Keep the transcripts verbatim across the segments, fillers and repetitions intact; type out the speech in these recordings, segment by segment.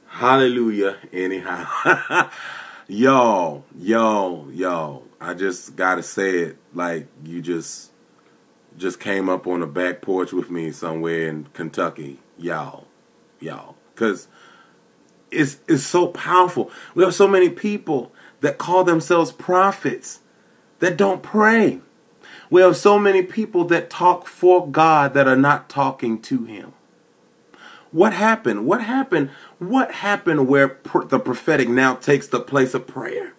Hallelujah, anyhow. yo, yo, yo. I just gotta say it like you just just came up on the back porch with me somewhere in Kentucky. Y'all. Y'all. Because it's, it's so powerful. We have so many people that call themselves prophets that don't pray. We have so many people that talk for God that are not talking to Him. What happened? What happened? What happened where pr the prophetic now takes the place of prayer?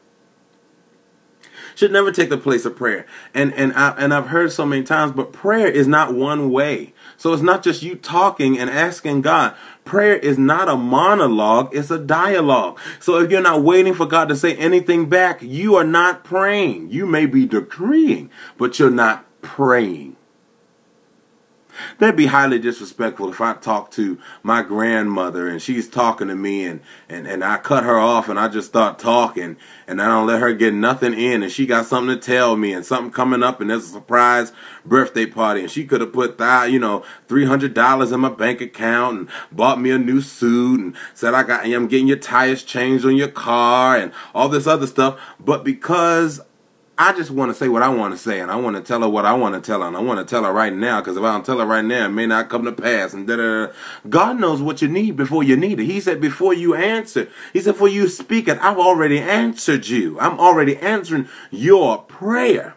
Should never take the place of prayer. And and I and I've heard so many times, but prayer is not one way. So it's not just you talking and asking God. Prayer is not a monologue, it's a dialogue. So if you're not waiting for God to say anything back, you are not praying. You may be decreeing, but you're not praying. That'd be highly disrespectful if I talk to my grandmother and she's talking to me and, and, and I cut her off and I just start talking and I don't let her get nothing in and she got something to tell me and something coming up and there's a surprise birthday party and she could have put, you know, three hundred dollars in my bank account and bought me a new suit and said I got, I'm getting your tires changed on your car and all this other stuff. But because I just want to say what I want to say, and I want to tell her what I want to tell her, and I want to tell her right now, because if I don't tell her right now, it may not come to pass, and da-da-da. God knows what you need before you need it. He said before you answer, He said before you speak it, I've already answered you. I'm already answering your prayer.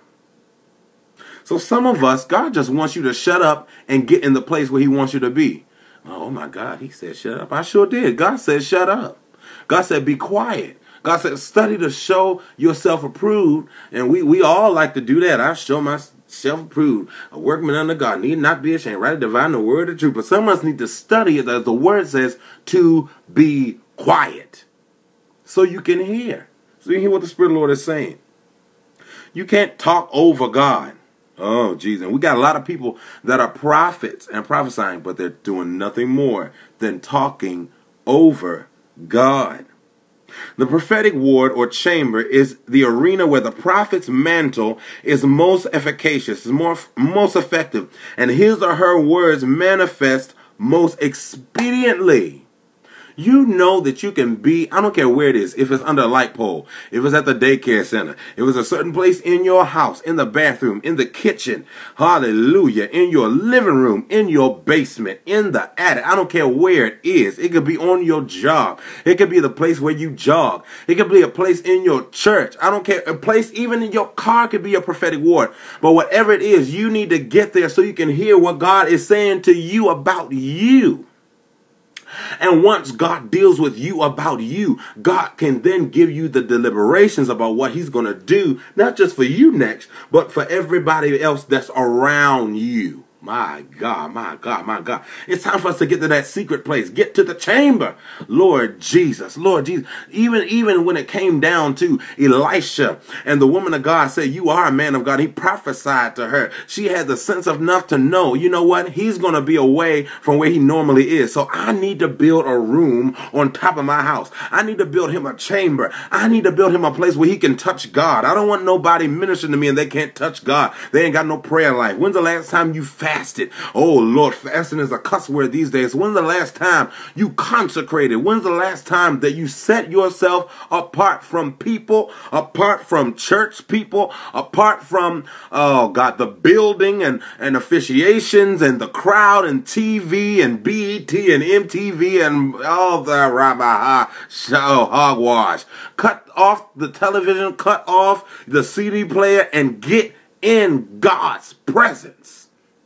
So some of us, God just wants you to shut up and get in the place where He wants you to be. Oh my God, He said shut up. I sure did. God said shut up. God said be quiet. God said, study to show yourself approved. And we, we all like to do that. I show myself approved. A workman under God need not be ashamed. Right? Divine the word of truth. But some of us need to study it, as the word says, to be quiet. So you can hear. So you hear what the Spirit of the Lord is saying. You can't talk over God. Oh, Jesus. And we got a lot of people that are prophets and prophesying, but they're doing nothing more than talking over God. The prophetic ward or chamber is the arena where the prophet's mantle is most efficacious, is more, most effective, and his or her words manifest most expediently. You know that you can be, I don't care where it is, if it's under a light pole, if it's at the daycare center, if it's a certain place in your house, in the bathroom, in the kitchen, hallelujah, in your living room, in your basement, in the attic, I don't care where it is. It could be on your job. It could be the place where you jog. It could be a place in your church. I don't care. A place even in your car could be a prophetic word. But whatever it is, you need to get there so you can hear what God is saying to you about you. And once God deals with you about you, God can then give you the deliberations about what He's going to do, not just for you next, but for everybody else that's around you. My God, my God, my God. It's time for us to get to that secret place. Get to the chamber. Lord Jesus, Lord Jesus. Even, even when it came down to Elisha and the woman of God said, you are a man of God. He prophesied to her. She had the sense of enough to know, you know what? He's going to be away from where he normally is. So I need to build a room on top of my house. I need to build him a chamber. I need to build him a place where he can touch God. I don't want nobody ministering to me and they can't touch God. They ain't got no prayer life. When's the last time you fasted? Fasted. Oh Lord, fasting is a cuss word these days. When's the last time you consecrated? When's the last time that you set yourself apart from people, apart from church people, apart from, oh God, the building and, and officiations and the crowd and T V and B E T and M T V and all the rabba show hogwash. Cut off the television, cut off the C D player and get in God's presence.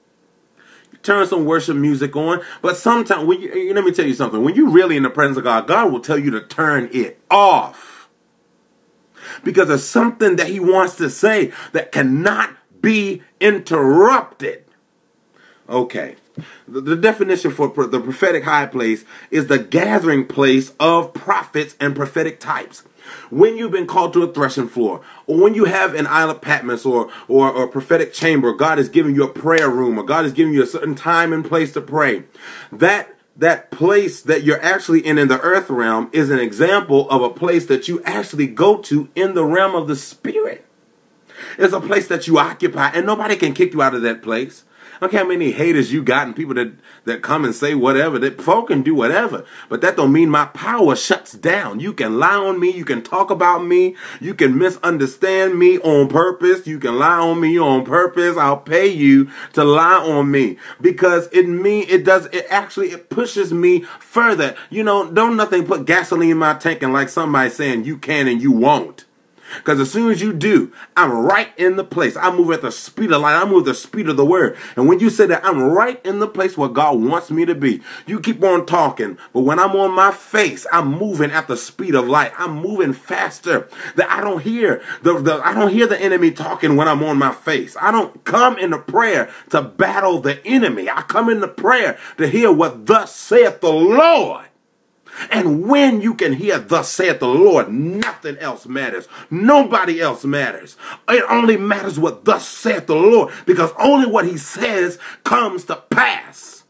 Turn some worship music on, but sometimes, when you, let me tell you something, when you're really in the presence of God, God will tell you to turn it off. Because there's something that He wants to say that cannot be interrupted. Okay. The, the definition for the prophetic high place is the gathering place of prophets and prophetic types. When you've been called to a threshing floor, or when you have an Isle of Patmos or, or, or a prophetic chamber, God is giving you a prayer room, or God is giving you a certain time and place to pray, that that place that you're actually in in the earth realm is an example of a place that you actually go to in the realm of the spirit. It's a place that you occupy, and nobody can kick you out of that place. I don't care how many haters you got and people that, that come and say whatever. That folk can do whatever. But that don't mean my power shuts down. You can lie on me. You can talk about me. You can misunderstand me on purpose. You can lie on me on purpose. I'll pay you to lie on me. Because it mean it does it actually it pushes me further. You know, don't nothing put gasoline in my tank and like somebody saying you can and you won't. Because as soon as you do, I'm right in the place. I move at the speed of light. I move at the speed of the word. And when you say that, I'm right in the place where God wants me to be. You keep on talking, but when I'm on my face, I'm moving at the speed of light. I'm moving faster. That I don't hear the, the I don't hear the enemy talking when I'm on my face. I don't come into prayer to battle the enemy. I come into prayer to hear what thus saith the Lord. And when you can hear thus saith the Lord, nothing else matters. Nobody else matters. It only matters what thus saith the Lord, because only what he says comes to pass.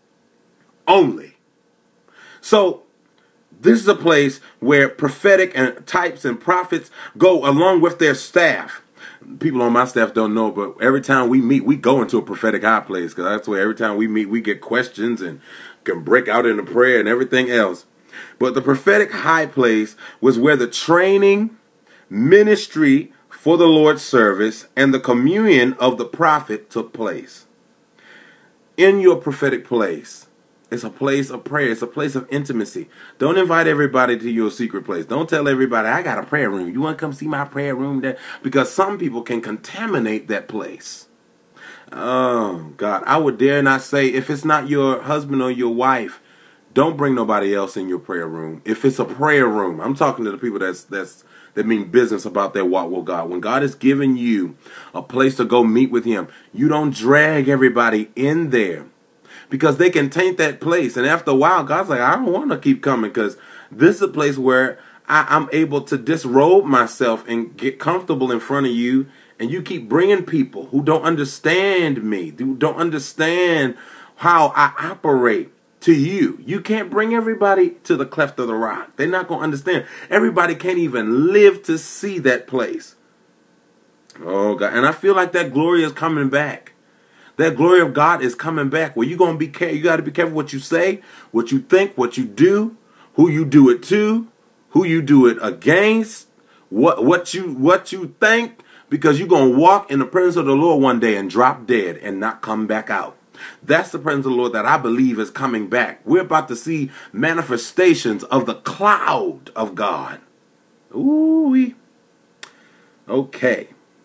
Only. So this is a place where prophetic and types and prophets go along with their staff. People on my staff don't know, but every time we meet, we go into a prophetic high place, because that's where every time we meet, we get questions and can break out into prayer and everything else. But the prophetic high place was where the training, ministry for the Lord's service, and the communion of the prophet took place. In your prophetic place, it's a place of prayer. It's a place of intimacy. Don't invite everybody to your secret place. Don't tell everybody, I got a prayer room. You want to come see my prayer room? There? Because some people can contaminate that place. Oh, God. I would dare not say, if it's not your husband or your wife, don't bring nobody else in your prayer room. If it's a prayer room, I'm talking to the people that's that's that mean business about their walk with God. When God has given you a place to go meet with him, you don't drag everybody in there, because they can taint that place. And after a while, God's like, I don't want to keep coming, because this is a place where I, I'm able to disrobe myself and get comfortable in front of you. And you keep bringing people who don't understand me, who don't understand how I operate. To you. You can't bring everybody to the cleft of the rock. They're not going to understand. Everybody can't even live to see that place. Oh, God. And I feel like that glory is coming back. That glory of God is coming back. Well, you're going to be careful. You got to be careful what you say, what you think, what you do, who you do it to, who you do it against, what, what, you, what you think, because you're going to walk in the presence of the Lord one day and drop dead and not come back out. That's the presence of the Lord that I believe is coming back. We're about to see manifestations of the cloud of God. Ooh-wee. Okay.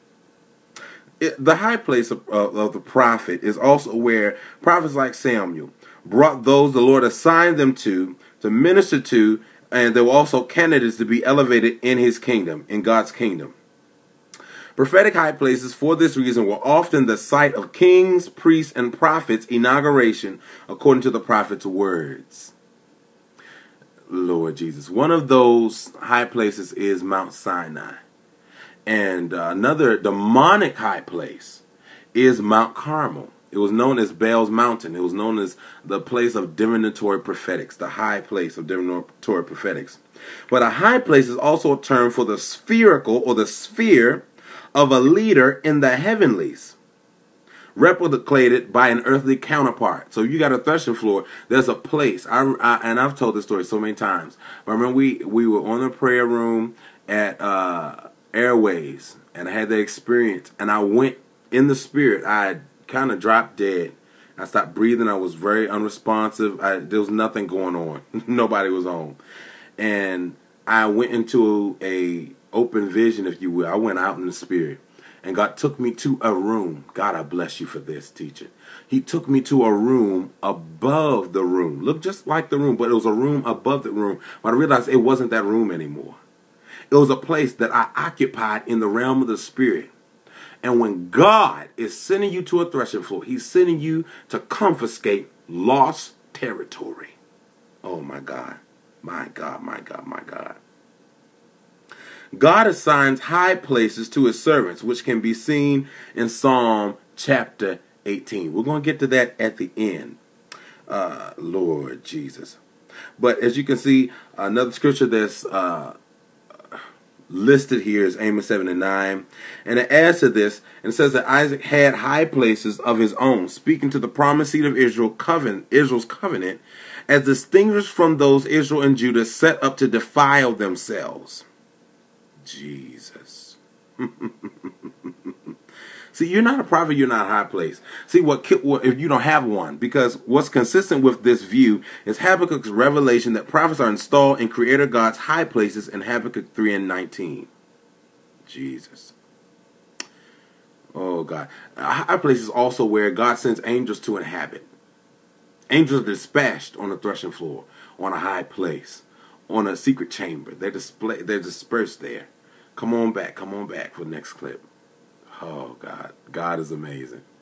It, the high place of, uh, of the prophet is also where prophets like Samuel brought those the Lord assigned them to, to minister to, and they were also candidates to be elevated in his kingdom, in God's kingdom. Prophetic high places, for this reason, were often the site of kings, priests, and prophets' inauguration, according to the prophet's words. Lord Jesus. One of those high places is Mount Sinai. And uh, another demonic high place is Mount Carmel. It was known as Baal's mountain. It was known as the place of divinatory prophetics, the high place of divinatory prophetics. But a high place is also a term for the spherical or the sphere of a leader in the heavenlies, replicated by an earthly counterpart. So you got a threshing floor. There's a place. I, I and I've told this story so many times. But I remember we we were on the prayer room at uh, Airways, and I had that experience. And I went in the spirit. I kind of dropped dead. I stopped breathing. I was very unresponsive. I, there was nothing going on. Nobody was home, and I went into a open vision, if you will. I went out in the spirit, and God took me to a room. God, I bless you for this, teacher. He took me to a room above the room. Looked just like the room, but it was a room above the room. But I realized it wasn't that room anymore. It was a place that I occupied in the realm of the spirit. And when God is sending you to a threshing floor, he's sending you to confiscate lost territory. Oh, my God. My God, my God, my God. God assigns high places to his servants, which can be seen in Psalm chapter eighteen. We're going to get to that at the end. Uh, Lord Jesus. But as you can see, another scripture that's uh, listed here is Amos seven and nine. And it adds to this, and it says that Isaac had high places of his own, speaking to the promised seed of Israel, covenant, Israel's covenant, as distinguished from those Israel and Judah set up to defile themselves. Jesus. See, you're not a prophet, you're not a high place. See, what if you don't have one? Because what's consistent with this view is Habakkuk's revelation that prophets are installed in Creator God's high places in Habakkuk three and nineteen. Jesus. Oh, God. A high place is also where God sends angels to inhabit. Angels are dispatched on the threshing floor, on a high place, on a secret chamber. They're, display, they're dispersed there. Come on back. Come on back for the next clip. Oh, God. God is amazing.